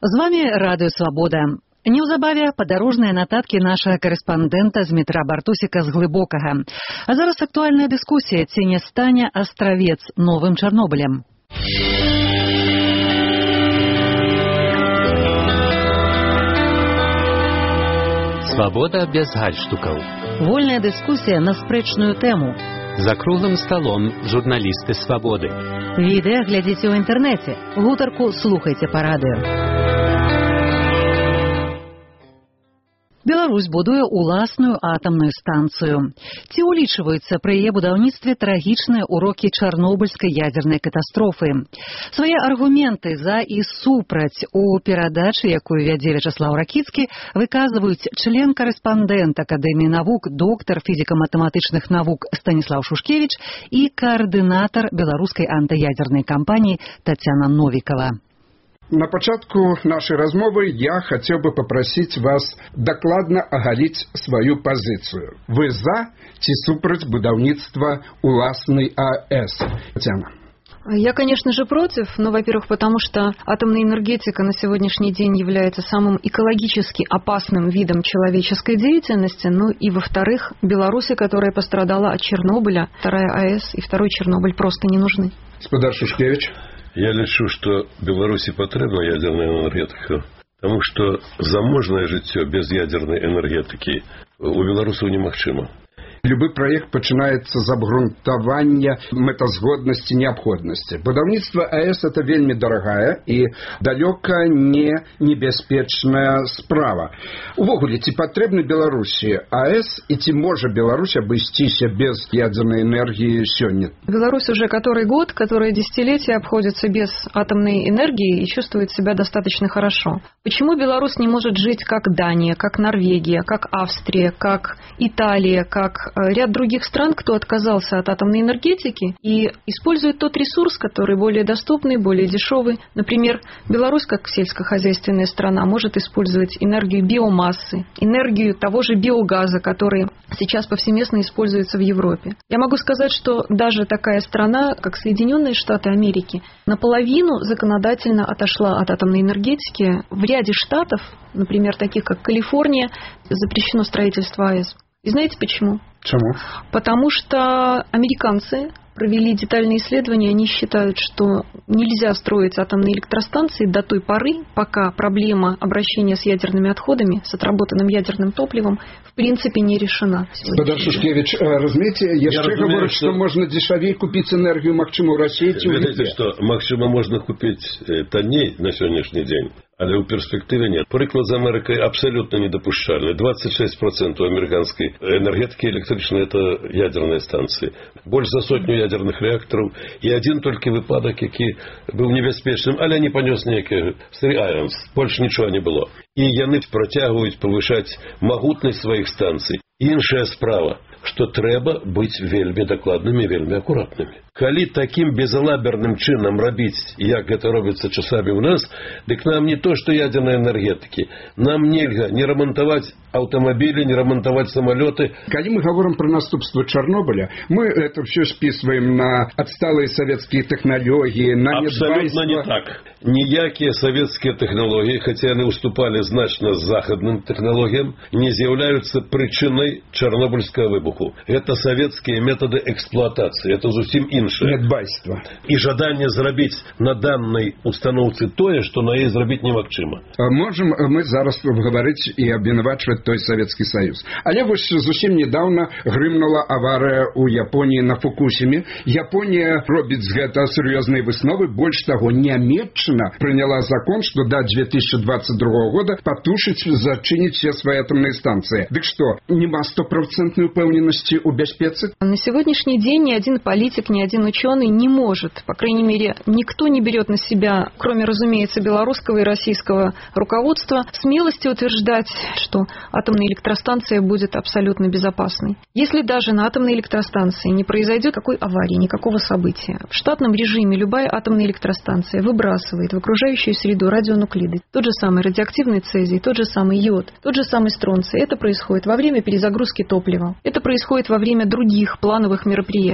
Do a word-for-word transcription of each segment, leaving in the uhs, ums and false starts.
З вами Радыё Свабода. Неўзабаве падарожныя нататкі нашага карэспандэнта Змітра Бартусіка з Глыбокага. А зараз актуальная дыскусія, ці не стане Астравец новым Чарнобылем. Свабода без гальштукаў. Вольная дыскусія на спрэчную тэму. За круглым сталом журналісты Свабоды. Відэа глядзіце ў інтэрнэце. Гутарку слухайце па радыё. Беларусь будуе уласную атамную станцыю. Ці ўлічваюцца пры яе будаўніцтве трагічныя урокі чарнобыльскай ядзернай катастрофы? Свае аргументы за і супраць у перадачы, якую вядзе Вячаслаў Ракіцкі, выказваюць член-карэспандэнт Акадэміі навук, доктар фізіка-матэматычных навук Станіслаў Шушкевіч і каардынатар беларускай антыядзернай кампаніі Тацяна Новікава. На пачатку нашай размовы я хацеў бы папрасіць вас дакладна агаліць сваю пазіцыю. Вы за ці супраць будаўніцтва уласнай АЭС? Татьяна. Я, конечно же, против, но, во-первых, потому что атомная энергетика на сегодняшний день является самым экологически опасным видом человеческой деятельности, ну и, во-вторых, Беларуси, которая пострадала от Чернобыля, вторая АЭС и второй Чернобыль просто не нужны. Господар Шушкевич. Я лічу, што Беларусі патрэбна ядерная энергетика, потому что заможнае жыццё без ядерной энергетики у беларусаў немагчыма. Любы проект пачынаецца з абгрунтавання мэтазгоднасці неабходнасці. Будаўніцтва АЭС это вельмі дарагая і далёка не небяспечная справа. Увогуле, ці патрэбны Беларусі АЭС і ці можа Беларусь абысціся без ядерной энергии сёння? Беларусь уже который год, которое десятилетие обходится без атомной энергии и чувствует себя достаточно хорошо. Почему Беларусь не может жить как Дания, как Норвегия, как Австрия, как Италия, как ряд других стран, кто отказался от атомной энергетики и использует тот ресурс, который более доступный, более дешевый. Например, Беларусь, как сельскохозяйственная страна, может использовать энергию биомассы, энергию того же биогаза, который сейчас повсеместно используется в Европе. Я могу сказать, что даже такая страна, как Соединенные Штаты Америки, наполовину законодательно отошла от атомной энергетики. В ряде штатов, например, таких как Калифорния, запрещено строительство АЭС. И знаете почему? Почему? Потому что американцы провели детальные исследования, они считают, что нельзя строить атомные электростанции до той поры, пока проблема обращения с ядерными отходами, с отработанным ядерным топливом, в принципе не решена. Господар Шушкевич, разумеете, яшчэ говорят, что можно дешевле купить энергию, магчыма ў России, ці ў Ведаеце, што магчыма можна купіць танней на сённяшні дзень, але ў перспектыве нет. Прыклад з Амерыкай абсолютно недопушчальны. двадцать шесть процентов американской энергетики электричной это ядерные станции. Больше за сотню ядерных реакторов и один только выпадок, які быў небяспечным, але не панёс нейкі Three Irons. Больше нічого не было. І яны працягваюць павышаць магутнасць сваіх станцый. Іншая справа, што трэба быць вельмі дакладнымі, вельмі акуратнымі. Калі таким безалаберным чынам рабіць, як гэта робіцца часамі ў нас, дык нам не то, што ядерной энергетики. Нам нельга не рамантаваць аўтамабілі, не рамантаваць самолеты. Калі мы говорим про наступство Чернобыля, мы это все списываем на отсталые советские технологии, на Абсолютно недбайство. не так. Ніякія советские технологии, хотя они уступали значно захадным технологиям, не з'яўляюцца причиной Чернобыльского выбуху. Это советские методы эксплуатации. Это зусім іншае. Недбайство. И жаданне зрабіць на данной установцы тое, что на яе зрабіць немагчыма. Можем мы зараз говорить и обвинувачивать той Советский Союз. Але вось зусім недавно грымнула авария у Японии на Фукусиме. Япония робіць з гэта серьезные высновы. Больше того, Нямецчина приняла закон, что до две тысячи двадцать другого года потушить, зачинить все свои атомные станции. Так что, нема стопроцентной упевненности у бяспецы? На сегодняшний день ни один политик, ни один ученый не может, по крайней мере, никто не берет на себя, кроме, разумеется, белорусского и российского руководства, смелости утверждать, что атомная электростанция будет абсолютно безопасной. Если даже на атомной электростанции не произойдет какой аварии, никакого события, в штатном режиме любая атомная электростанция выбрасывает в окружающую среду радионуклиды, тот же самый радиоактивный цезий, тот же самый йод, тот же самый стронций. Это происходит во время перезагрузки топлива. Это происходит во время других плановых мероприятий.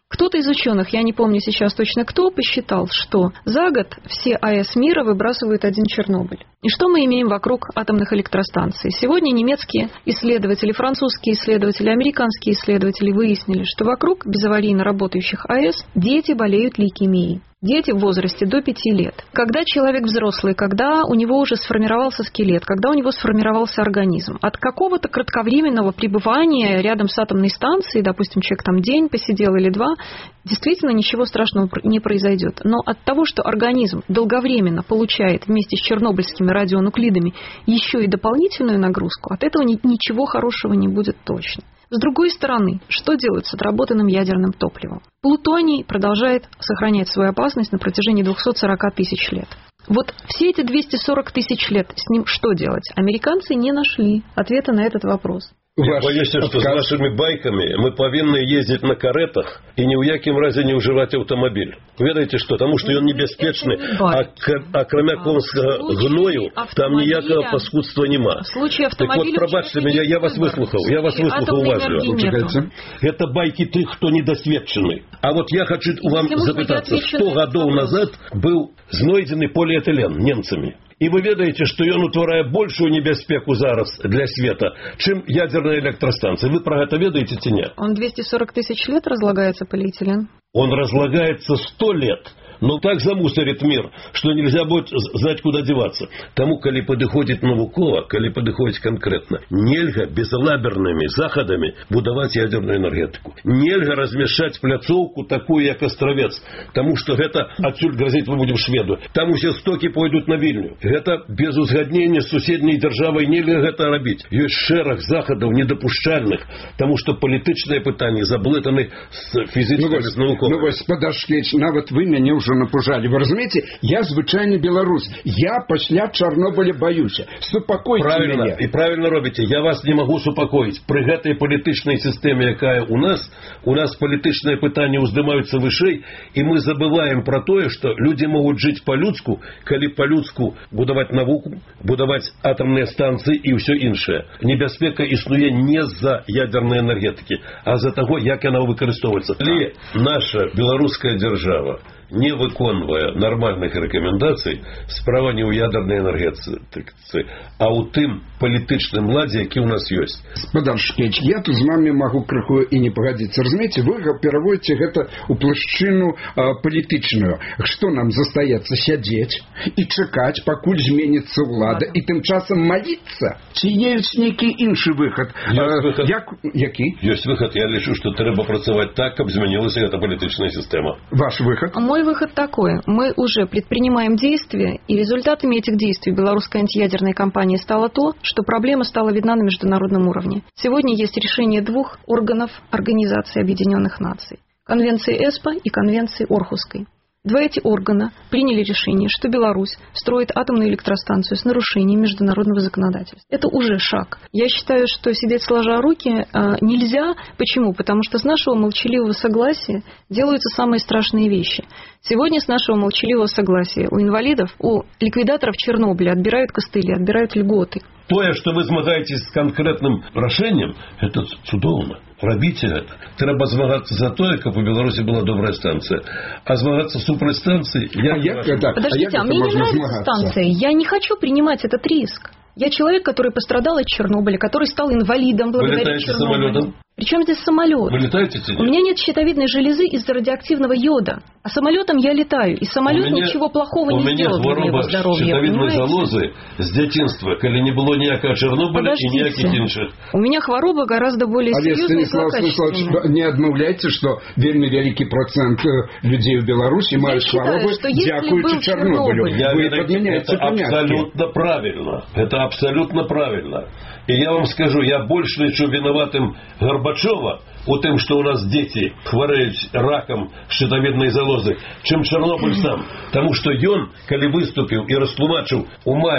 Кто-то из ученых, я не помню сейчас точно кто, посчитал, что за год все АЭС мира выбрасывают один Чернобыль. И что мы имеем вокруг атомных электростанций? Сегодня немецкие исследователи, французские исследователи, американские исследователи выяснили, что вокруг безаварийно работающих АЭС дети болеют лейкемией. Дети в возрасте до пяти лет. Когда человек взрослый, когда у него уже сформировался скелет, когда у него сформировался организм, от какого-то кратковременного пребывания рядом с атомной станцией, допустим, человек там день посидел или два, действительно ничего страшного не произойдет. Но от того, что организм долговременно получает вместе с чернобыльскими радионуклидами еще и дополнительную нагрузку, от этого ничего хорошего не будет точно. С другой стороны, что делать с отработанным ядерным топливом? Плутоний продолжает сохранять свою опасность на протяжении двухсот сорока тысяч лет. Вот все эти двести сорок тысяч лет с ним что делать? Американцы не нашли ответа на этот вопрос. Я боюсь, что с нашими байками мы повинны ездить на каретах и ни в якім разе не ўжываць аўтамабіль. Ведаеце што? Таму што ён небяспечны, а, а кроме конскага гною там ніякага паскудства нема. Так вот, прабачце меня, я вас выслухал, я вас выслухал уважно. Это байки тых, кто недосведчаны. А вот я хочу вам запытаться, сто гадоў назад был знойдзены полиэтилен немцами. І вы ведаеце, што ён утварае большую небяспеку зараз для света, чым ядерная электростанция. Вы про это ведаете ці не? Он двести сорок тысяч лет разлагается, полиэтилен? Он разлагается сто лет. Но так замусорит мир, что нельзя будет знать, куда деваться. Тому, коли подыходит навукова, коли подыходит конкретно, нельга безалаберными заходами будовать ядерную энергетику. Нельга размешать пляцовку такую, как Островец. Тому, что это отсюда грозит, мы будем шведу. Там все стоки пойдут на Вильню. Это без узгоднения с соседней державой нельга это робить. Есть шерах заходов недопущальных, тому, что политичные пытания заблытаны с физическими, с науковыми. Ну, вот, подождите, нават вы меня уже напужали. Вы разумеете, я звычайный белорус. Я пасля Чарнобыля боюсь. Супокойте правильно, меня. И правильно робите. Я вас не могу супокоить. При этой политичной системе, якая у нас, у нас политичные пытания уздымаются выше, и мы забываем про то, что люди могут жить по-людску, коли по-людску будовать науку, будовать атомные станции и все инше. Небяспека існує не за ядерной энергетики, а за того, як она выкарыстоўваецца. Ли наша белорусская держава не выконвае нормальных рекомендаций, справа не у ядерной энергетики, а у тым політычным ладзе, які у нас есть. Спадар Шкеч, я тут з вами могу крыху и не погодиться. Разумеете, вы пераводите гэта у плашчыну а, палітычную. Что нам застаецца сядзець и чакаць, пакуль зменится ўлада, и тым часам молиться? Ці есть нейкі іншы выход? Есть выход. Як, які? Есть выход. Я лічу, что трэба працаваць так, каб змянілася эта политичная система. Ваш выход? Мой выход такой. Мы уже предпринимаем действия, и результатами этих действий белорусская антиядерная кампания стала то, что проблема стала видна на международном уровне. Сегодня есть решение двух органов Организации Объединенных Наций. Конвенции ЭСПО и Конвенции Орхусской. Два эти органа приняли решение, что Беларусь строит атомную электростанцию с нарушением международного законодательства. Это уже шаг. Я считаю, что сидеть сложа руки э, нельзя. Почему? Потому что с нашего молчаливого согласия делаются самые страшные вещи. Сегодня с нашего молчаливого согласия у инвалидов, у ликвидаторов Чернобыля отбирают костыли, отбирают льготы. То, что вы змагаетесь с конкретным решением, это цудоўна. Робите это. Треба змагаться за то, как в Беларуси была добрая станция. А змагаться супраць станции... Я а як, да, Подождите, а, а мне не нравится змагаться? Станция. Я не хочу принимать этот риск. Я человек, который пострадал от Чернобыля, который стал инвалидом благодаря Чернобылю. Самолетом? Причем здесь самолет? Вы летаете? У меня нет щитовидной железы из-за радиоактивного йода. А самолетом я летаю. И самолет меня, ничего плохого не сделал для моего здоровья. Щитовидной залозы с детства, коли не было никакого Чернобыля и никаких інших. У меня хвороба гораздо более серьезная и злокачественная. Не отмовляйте, что вельмі великий процент людей в Беларуси имеют хворобы, дякуючи Чернобылю. Вы подменяете понятие. Абсолютно правильно. Это абсолютно правильно. И я вам скажу, я больше лечу виноватым Горбачева у тем, что у нас дети хвореют раком щитовидной залозы, чем Чернобыль сам. Потому что он, коли выступил и растлумачил у маи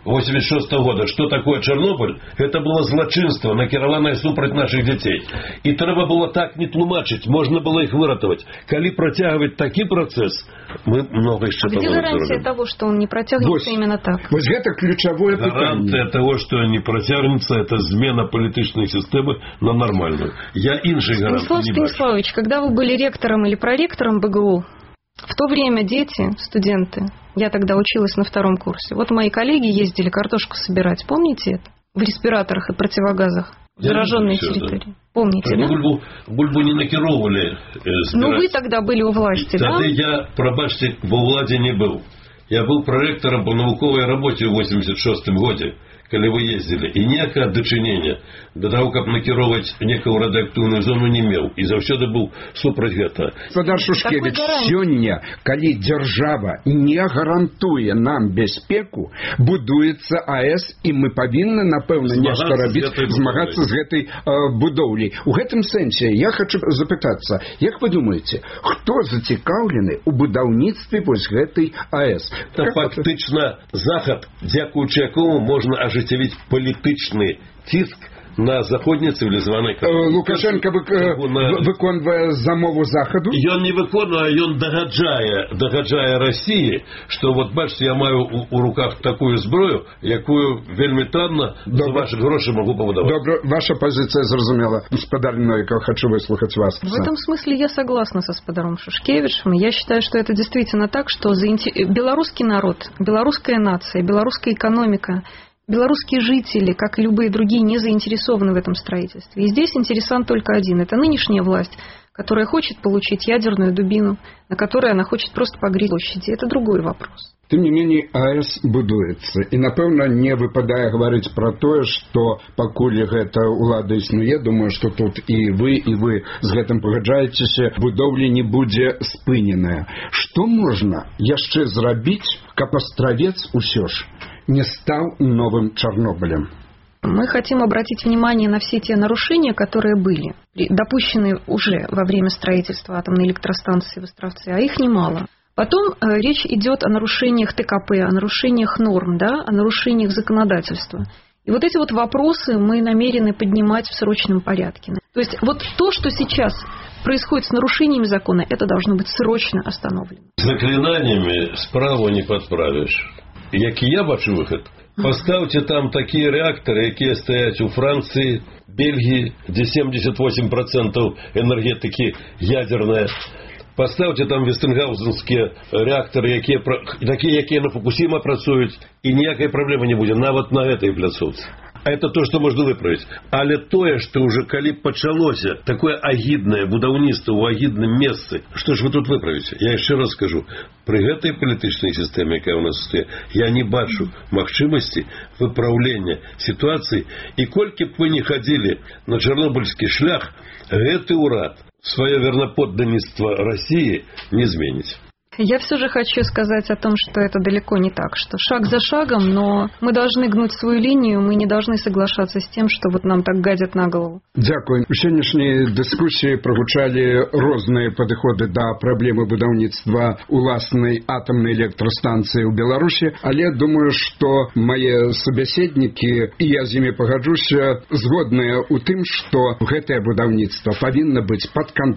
восемьдесят шестого года, что такое Чернобыль, это было злочинство, накіраванае супраць наших детей. И треба было так не тлумачить, можно было их выратовать. Коли протягивать такой процесс, мы много еще того. Где гарантия того, что он не протягнется именно так? Вот это ключевое питание. Гарантия того, что не протягнется, это смена политической системы на нормальную. Я иншей гарантии Станислав не Станиславович, бачу. когда вы были ректором или проректором БГУ, в то время дети, студенты, я тогда училась на втором курсе, вот мои коллеги ездили картошку собирать, помните это? В респираторах и противогазах. Зараженные территории. Да. Помните, да? Бульбу, бульбу не накировали. Э, ну, вы тогда были у власти, тогда да? я, пробачьте, во владе не был. Я был проректором по науковой работе в восемьдесят шестом году, когда вы ездили. И некое дочинение до того, как накировать некую радиоактивную зону, не имел. И завсёды был супраць гэта. Господар Шушкевич, сегодня, когда держава не гарантует нам безопасность, будуется АЭС, и мы повинны, напевно, нечто робить, змагаться с этой э, будовлей. В этом сенсе я хочу запытаться, как вы думаете, кто зацікаўлены у будаўніцтве вось гэтай АЭС? Это фактично захад, дзякуючы якому можно ажыццявіць палітычны ціск на заходней цивилизованной краине. Лукашенко вык... на... выконвае замову Заходу? Ён не выконвае, ён дагаджае, дагаджае России, что вот бачите, я маю у, у руках такую зброю, якую вельмі танна за ваши гроши могу побудовать. Добро, ваша позиция зразумела. Господар Новиков, хочу выслушать вас. В этом смысле я согласна со господаром Шушкевичем. Я считаю, что это действительно так, что за инте... белорусский народ, белорусская нация, белорусская экономика, белорусские жители, как и любые другие, не заинтересованы в этом строительстве. И здесь интересант только один. Это нынешняя власть, которая хочет получить ядерную дубину, на которой она хочет просто погреть площади. Это другой вопрос. Тем не менее, АЭС будуецца. И, напевно, не выпадая говорить про то, что покуль гэта улада існуе, думаю, что тут и вы, и вы с гэтым пагаджаецеся, будовля не будет спыненая. Что можно яшчэ зрабіць, каб Астравец усё ж не стал новым Чернобылем? Мы хотим обратить внимание на все те нарушения, которые были допущены уже во время строительства атомной электростанции в Островце, а их немало. Потом э, речь идет о нарушениях ТКП, о нарушениях норм, да, о нарушениях законодательства. И вот эти вот вопросы мы намерены поднимать в срочном порядке. То есть вот то, что сейчас происходит с нарушениями закона, это должно быть срочно остановлено. Заклинаниями справа не подправишь. Як я бачу выход, поставьте там такие реакторы, которые стоят у Франции, Бельгии, где семьдесят восемь процентов энергетики ядерная. Поставьте там вестингаузенские реакторы, которые, такие, которые на Фукусима працуют, и никакой проблемы не будет, нават на этой пляцовце. А это то, что можно выправить. Але тое, что уже коли пачалося такое агидное будаўніцтва у агидном месцы, что ж вы тут выправите? Я еще раз скажу, при этой политической системе, какая у нас стоит, я не бачу магчымасці выправления ситуации. И кольки б вы не ходили на чернобыльский шлях, гэты урад свое верноподданніцтва России не зменить. Я все же хочу сказать о том, что это далеко не так, что шаг за шагом, но мы должны гнуть свою линию, мы не должны соглашаться с тем, что вот нам так гадят на голову. Дякую. У сённяшняй дискуссии прогучали разные подходы до проблемы будаўніцтва уласнай атомной электростанции в Беларуси, але я думаю, что мои собеседники, и я с ними погоджусь, згодные у тым, что гэтае будаўніцтва повинно быть под контролем